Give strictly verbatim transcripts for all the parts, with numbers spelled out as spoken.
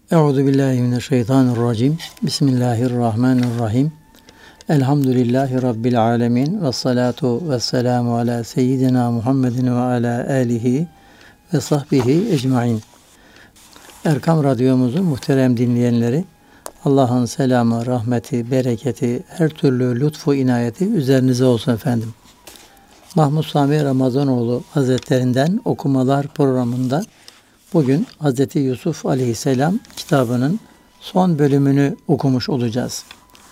Euzu billahi mineşşeytanirracim. Bismillahirrahmanirrahim. Elhamdülillahi rabbil alamin ve salatu vesselamu ala seyyidina Muhammedin ve ala alihi ve sahbihi ecmaîn. Erkam Radyomuzun muhterem dinleyenleri, Allah'ın selamı, rahmeti, bereketi, her türlü lütfu, inayeti üzerinize olsun efendim. Mahmud Sami Ramazanoğlu Hazretlerinden okumalar programında bugün Hazreti Yusuf Aleyhisselam kitabının son bölümünü okumuş olacağız.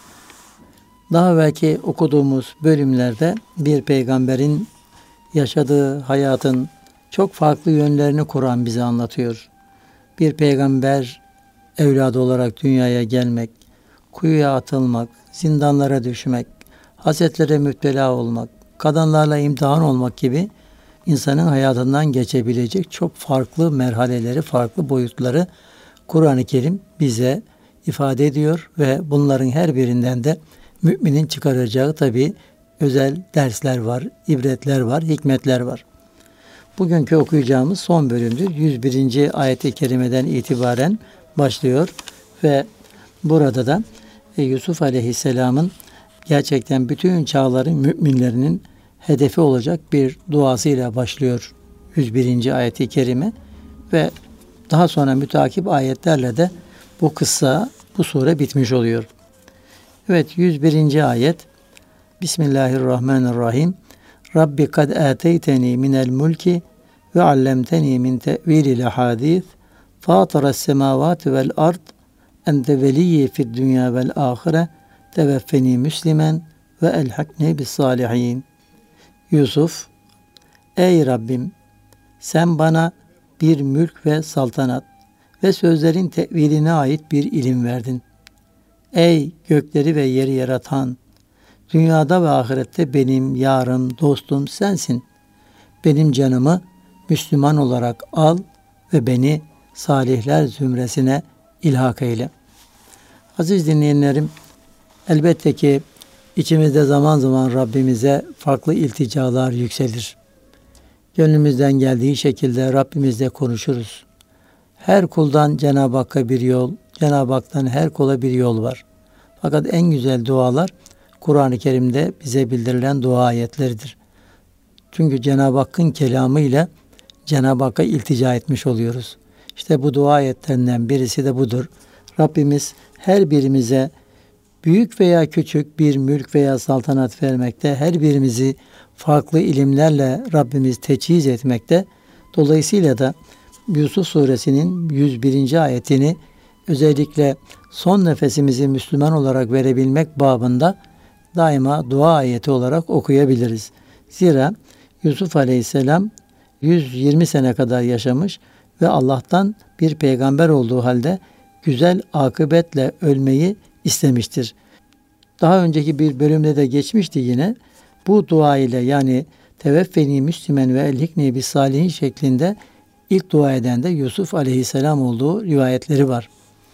Daha evvelki okuduğumuz bölümlerde bir peygamberin yaşadığı hayatın çok farklı yönlerini Kur'an bize anlatıyor. Bir peygamber evladı olarak dünyaya gelmek, kuyuya atılmak, zindanlara düşmek, hasetlere müptela olmak, kadınlarla imtihan olmak gibi insanın hayatından geçebilecek çok farklı merhaleleri, farklı boyutları Kur'an-ı Kerim bize ifade ediyor ve bunların her birinden de müminin çıkaracağı tabii özel dersler var, ibretler var, hikmetler var. Bugünkü okuyacağımız son bölümdür. yüz birinci ayet-i kerimeden itibaren başlıyor ve burada da Yusuf Aleyhisselam'ın gerçekten bütün çağların müminlerinin hedefi olacak bir duasıyla başlıyor yüz birinci ayet-i kerime ve daha sonra mütakip ayetlerle de bu kıssa, bu sure bitmiş oluyor. Evet, yüz birinci ayet. Bismillahirrahmanirrahim. Rabbi kad ateyteni minel mulki ve allemteni min tevilil hadis fatiras semavati vel ard ente veliyyi fid dünya vel ahire tevaffeni müslimen ve elhakni bis salihin. Yusuf, ey Rabbim, sen bana bir mülk ve saltanat ve sözlerin teviline ait bir ilim verdin. Ey gökleri ve yeri yaratan, dünyada ve ahirette benim yarım, dostum sensin. Benim canımı Müslüman olarak al ve beni salihler zümresine ilhak eyle. Aziz dinleyenlerim, elbette ki İçimizde zaman zaman Rabbimize farklı ilticalar yükselir. Gönlümüzden geldiği şekilde Rabbimizle konuşuruz. Her kuldan Cenab-ı Hakk'a bir yol, Cenab-ı Hak'tan her kula bir yol var. Fakat en güzel dualar Kur'an-ı Kerim'de bize bildirilen dua ayetleridir. Çünkü Cenab-ı Hakk'ın kelamı ile Cenab-ı Hakk'a iltica etmiş oluyoruz. İşte bu dua ayetlerinden birisi de budur. Rabbimiz her birimize büyük veya küçük bir mülk veya saltanat vermekte, her birimizi farklı ilimlerle Rabbimiz teçhiz etmekte. Dolayısıyla da Yusuf suresinin yüz birinci ayetini özellikle son nefesimizi Müslüman olarak verebilmek babında daima dua ayeti olarak okuyabiliriz. Zira Yusuf Aleyhisselam yüz yirmi sene kadar yaşamış ve Allah'tan bir peygamber olduğu halde güzel akıbetle ölmeyi istemiştir. Daha önceki bir bölümde de geçmişti yine. Bu dua ile yani teveffeni müslimen ve elhikni bis salihin şeklinde ilk dua eden de Yusuf Aleyhisselam olduğu rivayetleri var.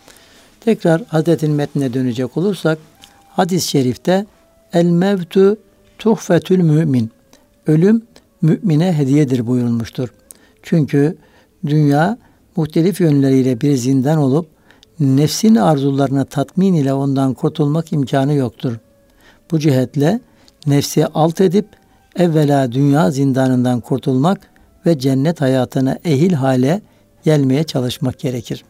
Tekrar Hazretin metnine dönecek olursak hadis-i şerifte el mevtu tuhfetül mümin, ölüm mümine hediyedir buyurulmuştur. Çünkü dünya muhtelif yönleriyle bir zindan olup nefsin arzularına tatmin ile ondan kurtulmak imkanı yoktur. Bu cihetle nefsi alt edip evvela dünya zindanından kurtulmak ve cennet hayatına ehil hale gelmeye çalışmak gerekir.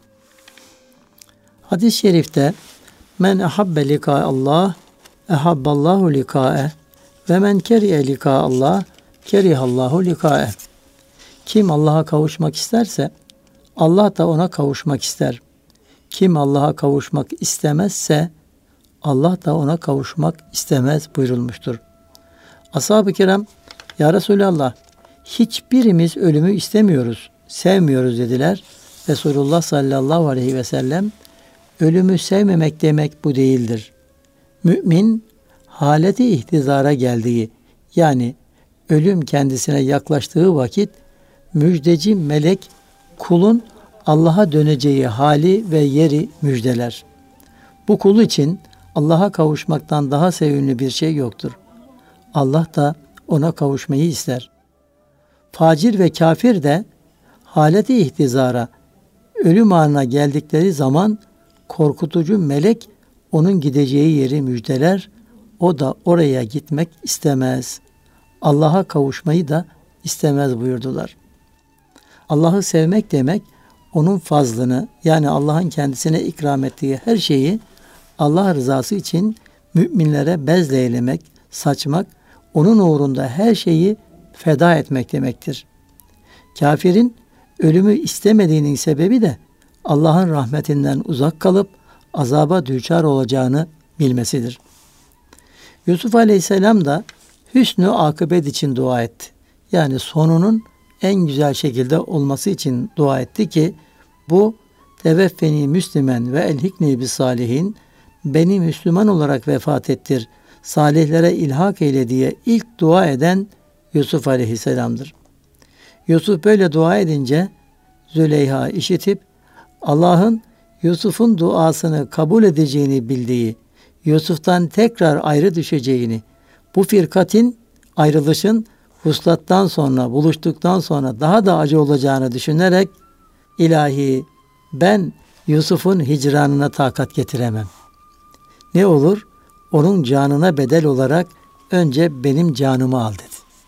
Hadis-i şerifte men ahabbe lika Allah ehabballahu likae ve men kerihe lika Allah kerihallahu likae. Kim Allah'a kavuşmak isterse Allah da ona kavuşmak ister. Kim Allah'a kavuşmak istemezse Allah da ona kavuşmak istemez buyurulmuştur. Ashab-ı kiram, ya Resulallah, hiçbirimiz ölümü istemiyoruz, sevmiyoruz dediler. Resulullah sallallahu aleyhi ve sellem, ölümü sevmemek demek bu değildir. Mümin, haleti ihtizara geldiği, yani ölüm kendisine yaklaştığı vakit, müjdeci melek kulun Allah'a döneceği hali ve yeri müjdeler. Bu kul için Allah'a kavuşmaktan daha sevimli bir şey yoktur. Allah da ona kavuşmayı ister. Facir ve kafir de haleti ihtizara ölüm anına geldikleri zaman korkutucu melek onun gideceği yeri müjdeler, o da oraya gitmek istemez. Allah'a kavuşmayı da istemez buyurdular. Allah'ı sevmek demek, onun fazlını, yani Allah'ın kendisine ikram ettiği her şeyi Allah rızası için müminlere bezleylemek, saçmak, onun uğrunda her şeyi feda etmek demektir. Kafirin ölümü istemediğinin sebebi de Allah'ın rahmetinden uzak kalıp azaba düçar olacağını bilmesidir. Yusuf Aleyhisselam da hüsnü akıbet için dua etti. Yani sonunun en güzel şekilde olması için dua etti ki bu teveffeni müslimen ve elhikni bis salihin, beni Müslüman olarak vefat ettir, salihlere ilhak eyle diye ilk dua eden Yusuf Aleyhisselam'dır. Yusuf böyle dua edince Züleyha işitip Allah'ın Yusuf'un duasını kabul edeceğini bildiği, Yusuf'tan tekrar ayrı düşeceğini, bu firkatin, ayrılışın huslattan sonra, buluştuktan sonra daha da acı olacağını düşünerek, ilahi ben Yusuf'un hicranına takat getiremem. Ne olur? Onun canına bedel olarak önce benim canımı al dedi.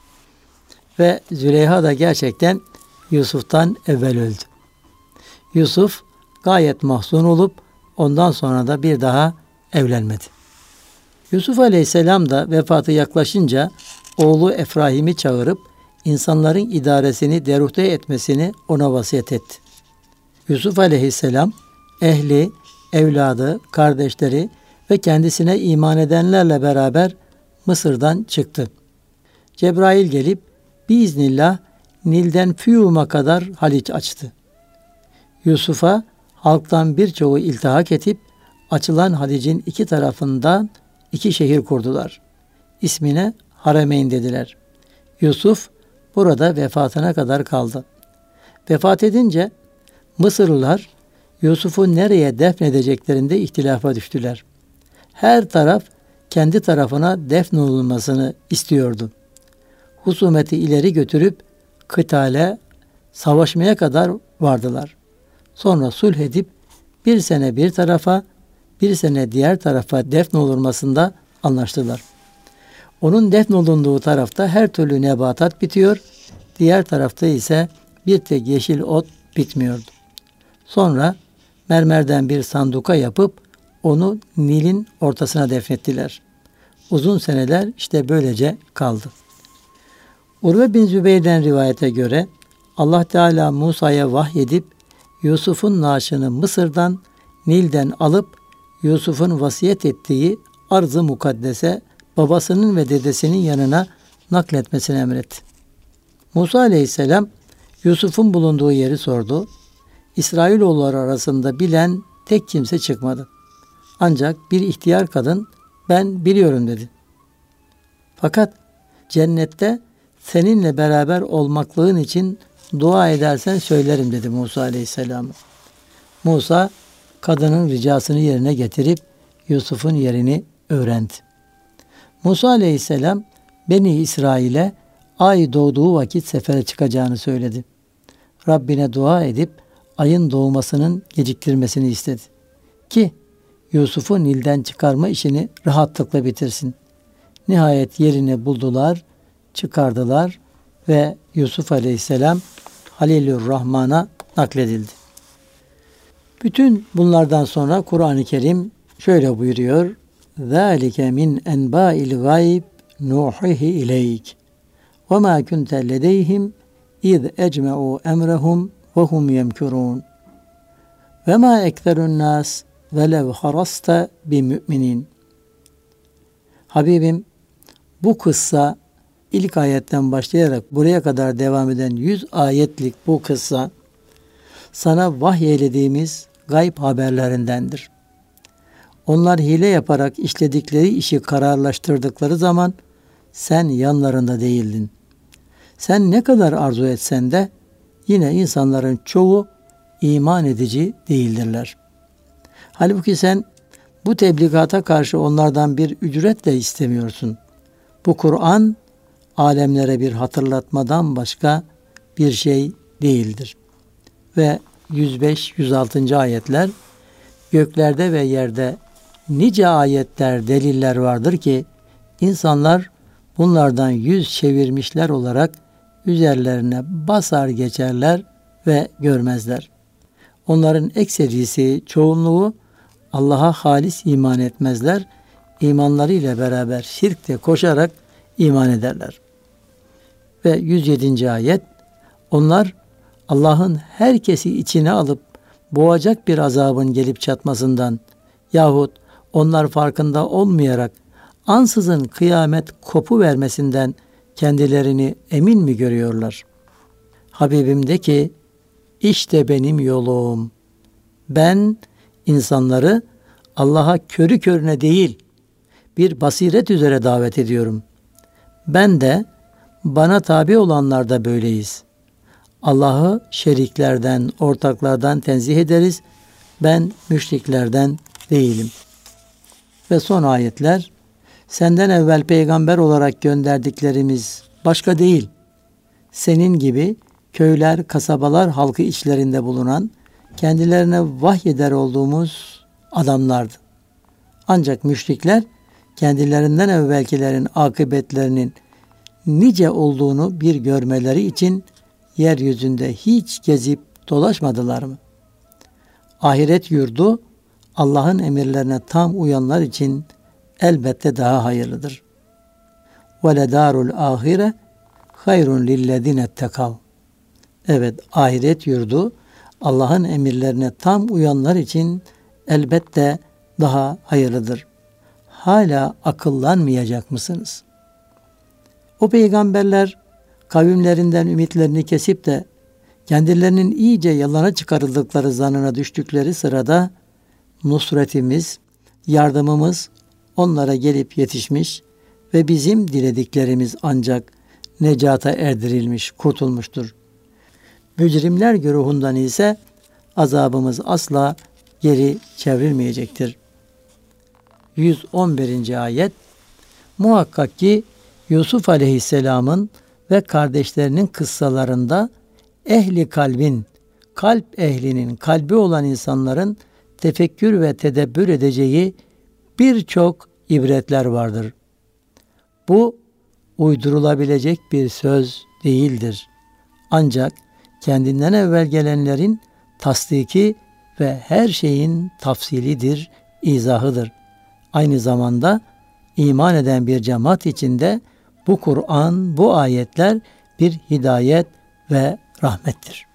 Ve Züleyha da gerçekten Yusuf'tan evvel öldü. Yusuf gayet mahzun olup ondan sonra da bir daha evlenmedi. Yusuf Aleyhisselam da vefatı yaklaşınca oğlu Efrahim'i çağırıp insanların idaresini deruhte etmesini ona vasiyet etti. Yusuf Aleyhisselam ehli, evladı, kardeşleri ve kendisine iman edenlerle beraber Mısır'dan çıktı. Cebrail gelip biiznillah Nil'den Fiyum'a kadar Haliç açtı. Yusuf'a halktan birçoğu iltihak edip açılan Halic'in iki tarafından iki şehir kurdular. İsmine Haremeyn dediler. Yusuf burada vefatına kadar kaldı. Vefat edince Mısırlılar Yusuf'u nereye defnedeceklerinde ihtilafa düştüler. Her taraf kendi tarafına defnolunmasını istiyordu. Husumeti ileri götürüp kıtale, savaşmaya kadar vardılar. Sonra sulh edip bir sene bir tarafa, bir sene diğer tarafa defnolunmasında anlaştılar. Onun defnolunduğu tarafta her türlü nebatat bitiyor, diğer tarafta ise bir tek yeşil ot bitmiyordu. Sonra mermerden bir sanduka yapıp onu Nil'in ortasına defnettiler. Uzun seneler işte böylece kaldı. Urve bin Zübeyir'den rivayete göre Allah Teala Musa'ya vahyedip Yusuf'un naaşını Mısır'dan, Nil'den alıp Yusuf'un vasiyet ettiği arz-ı mukaddese babasının ve dedesinin yanına nakletmesini emretti. Musa Aleyhisselam Yusuf'un bulunduğu yeri sordu. İsrailoğulları arasında bilen tek kimse çıkmadı. Ancak bir ihtiyar kadın ben biliyorum dedi. Fakat cennette seninle beraber olmaklığın için dua edersen söylerim dedi Musa Aleyhisselam. Musa kadının ricasını yerine getirip Yusuf'un yerini öğrendi. Musa Aleyhisselam Beni İsrail'e ay doğduğu vakit sefere çıkacağını söyledi. Rabbine dua edip ayın doğmasının geciktirmesini istedi. Ki Yusuf'u Nil'den çıkarma işini rahatlıkla bitirsin. Nihayet yerini buldular, çıkardılar ve Yusuf Aleyhisselam Halilur Rahman'a nakledildi. Bütün bunlardan sonra Kur'an-ı Kerim şöyle buyuruyor. ذَٰلِكَ مِنْ اَنْبَاءِ الْغَيْبِ نُوحِهِ اِلَيْكِ وَمَا كُنْتَ لَدَيْهِمْ اِذْ اَجْمَعُوا اَمْرَهُمْ وَهُمْ يَمْكُرُونَ وَمَا اَكْثَرُ النَّاسِ وَلَوْ خَرَصْتَ بِمُؤْمِنِينَ. Habibim, bu kıssa ilk ayetten başlayarak buraya kadar devam eden yüz ayetlik bu kıssa sana vahyeylediğimiz gayb haberlerindendir. Onlar hile yaparak işledikleri işi kararlaştırdıkları zaman sen yanlarında değildin. Sen ne kadar arzu etsen de yine insanların çoğu iman edici değildirler. Halbuki sen bu tebligata karşı onlardan bir ücret de istemiyorsun. Bu Kur'an alemlere bir hatırlatmadan başka bir şey değildir. Ve yüz beş yüz altı. ayetler, göklerde ve yerde nice ayetler, deliller vardır ki insanlar bunlardan yüz çevirmişler olarak üzerlerine basar geçerler ve görmezler. Onların ekserisi, çoğunluğu Allah'a halis iman etmezler. İmanlarıyla beraber şirkte koşarak iman ederler. Ve yüz yedinci. ayet, onlar Allah'ın herkesi içine alıp boğacak bir azabın gelip çatmasından yahut onlar farkında olmayarak ansızın kıyamet kopu vermesinden kendilerini emin mi görüyorlar? Habibim de ki, işte benim yolum. Ben insanları Allah'a körü körüne değil, bir basiret üzere davet ediyorum. Ben de, bana tabi olanlar da böyleyiz. Allah'ı şeriklerden, ortaklardan tenzih ederiz. Ben müşriklerden değilim. Ve son ayetler, senden evvel peygamber olarak gönderdiklerimiz başka değil. Senin gibi köyler, kasabalar halkı içlerinde bulunan, kendilerine vahyeder olduğumuz adamlardı. Ancak müşrikler, kendilerinden evvelkilerin akıbetlerinin nice olduğunu bir görmeleri için yeryüzünde hiç gezip dolaşmadılar mı? Ahiret yurdu Allah'ın emirlerine tam uyanlar için elbette daha hayırlıdır. وَلَدَارُ الْآخِرَةِ خَيْرٌ لِلَّذِينَ اتَّقَوْا. Evet, ahiret yurdu Allah'ın emirlerine tam uyanlar için elbette daha hayırlıdır. Hala akıllanmayacak mısınız? O peygamberler kavimlerinden ümitlerini kesip de kendilerinin iyice yalana çıkarıldıkları zannına düştükleri sırada nusretimiz, yardımımız onlara gelip yetişmiş ve bizim dilediklerimiz ancak necata erdirilmiş, kurtulmuştur. Mücrimler güruhundan ise azabımız asla geri çevrilmeyecektir. yüz on birinci. ayet, muhakkak ki Yusuf Aleyhisselam'ın ve kardeşlerinin kıssalarında ehli kalbin, kalp ehlinin, kalbi olan insanların tefekkür ve tedebbür edeceği birçok ibretler vardır. Bu uydurulabilecek bir söz değildir. Ancak kendinden evvel gelenlerin tasdiki ve her şeyin tafsilidir, izahıdır. Aynı zamanda iman eden bir cemaat içinde bu Kur'an, bu ayetler bir hidayet ve rahmettir.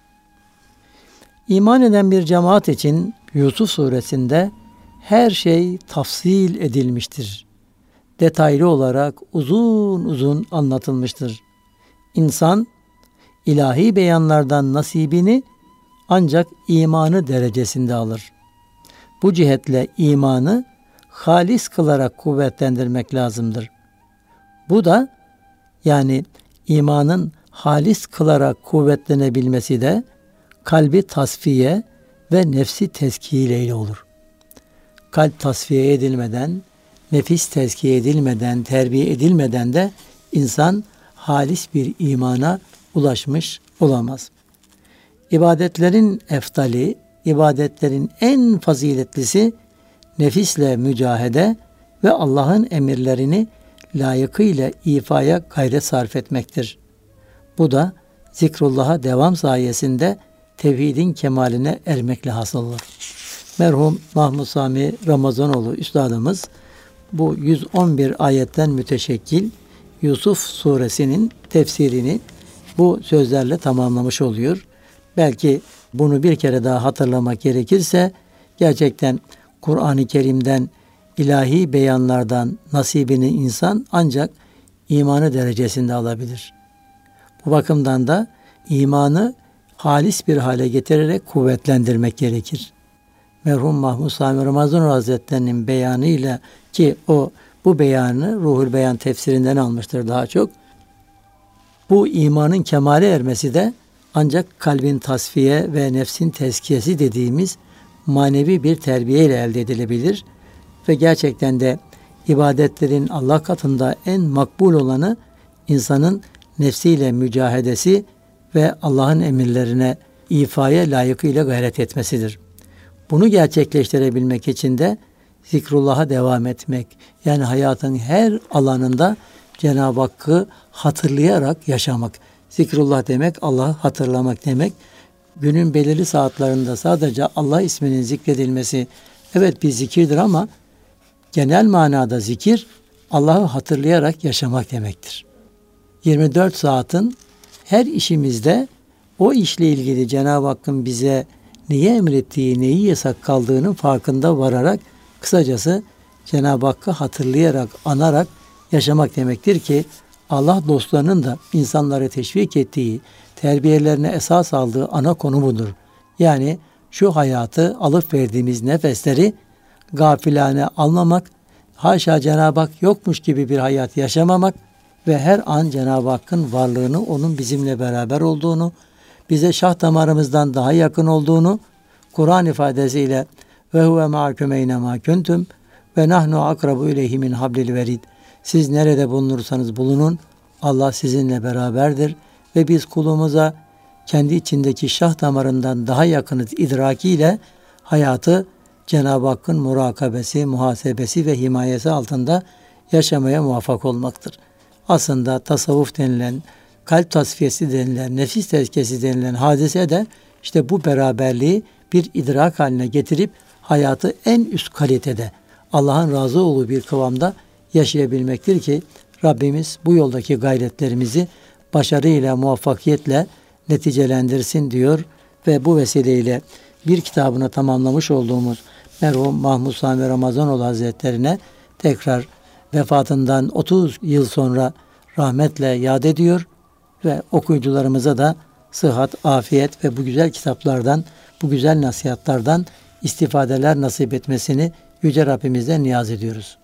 İman eden bir cemaat için Yusuf suresinde her şey tafsil edilmiştir. Detaylı olarak uzun uzun anlatılmıştır. İnsan ilahi beyanlardan nasibini ancak imanı derecesinde alır. Bu cihetle imanı halis kılarak kuvvetlendirmek lazımdır. Bu da yani imanın halis kılarak kuvvetlenebilmesi de kalbi tasfiye ve nefsi tezkiye ile olur. Kalp tasfiye edilmeden, nefis tezkiye edilmeden, terbiye edilmeden de insan halis bir imana ulaşmış olamaz. İbadetlerin eftali, ibadetlerin en faziletlisi nefisle mücahede ve Allah'ın emirlerini layıkıyla ifaya gayret sarf etmektir. Bu da zikrullah'a devam sayesinde tevhidin kemaline ermekle hasıl olur. Merhum Mahmud Sami Ramazanoğlu Üstadımız bu yüz on bir ayetten müteşekkil Yusuf suresinin tefsirini bu sözlerle tamamlamış oluyor. Belki bunu bir kere daha hatırlamak gerekirse gerçekten Kur'an-ı Kerim'den, ilahi beyanlardan nasibini insan ancak imanı derecesinde alabilir. Bu bakımdan da imanı halis bir hale getirerek kuvvetlendirmek gerekir. Merhum Mahmud Sami Ramazanoğlu Hazretleri'nin beyanıyla ki o bu beyanı Ruhul Beyan tefsirinden almıştır daha çok. Bu imanın kemale ermesi de ancak kalbin tasfiye ve nefsin tezkiyesi dediğimiz manevi bir terbiye ile elde edilebilir ve gerçekten de ibadetlerin Allah katında en makbul olanı insanın nefsiyle mücahedesi ve Allah'ın emirlerine ifaya layıkıyla gayret etmesidir. Bunu gerçekleştirebilmek için de zikrullah'a devam etmek, yani hayatın her alanında Cenab-ı Hakk'ı hatırlayarak yaşamak. Zikrullah demek Allah'ı hatırlamak demek. Günün belirli saatlerinde sadece Allah isminin zikredilmesi evet bir zikirdir ama genel manada zikir Allah'ı hatırlayarak yaşamak demektir. yirmi dört saatin her işimizde o işle ilgili Cenab-ı Hakk'ın bize neyi emrettiği, neyi yasak kaldığının farkında vararak kısacası Cenab-ı Hakk'ı hatırlayarak, anarak yaşamak demektir ki Allah dostlarının da insanları teşvik ettiği, terbiyelerine esas aldığı ana konu budur. Yani şu hayatı alıp verdiğimiz nefesleri gafilane almamak, haşa Cenab-ı Hak yokmuş gibi bir hayat yaşamamak ve her an Cenab-ı Hakk'ın varlığını, onun bizimle beraber olduğunu, bize şah damarımızdan daha yakın olduğunu, Kur'an ifadesiyle ve huve ma'akum eyne ma kuntum ve nahnu akrabu ileyhi min hablil verid. Siz nerede bulunursanız bulunun, Allah sizinle beraberdir ve biz kulumuza kendi içindeki şah damarından daha yakınız idrakiyle hayatı Cenab-ı Hakk'ın murakabesi, muhasebesi ve himayesi altında yaşamaya muvaffak olmaktır. Aslında tasavvuf denilen, kalp tasfiyesi denilen, nefis tezkiyesi denilen hadise de işte bu beraberliği bir idrak haline getirip hayatı en üst kalitede, Allah'ın razı olduğu bir kıvamda yaşayabilmektir ki Rabbimiz bu yoldaki gayretlerimizi başarıyla, muvaffakiyetle neticelendirsin diyor ve bu vesileyle bir kitabını tamamlamış olduğumuz merhum Mahmud Sami Ramazanoğlu Hazretlerine tekrar vefatından otuz yıl sonra rahmetle yad ediyor ve okuyucularımıza da sıhhat, afiyet ve bu güzel kitaplardan, bu güzel nasihatlardan istifadeler nasip etmesini Yüce Rabbimizden niyaz ediyoruz.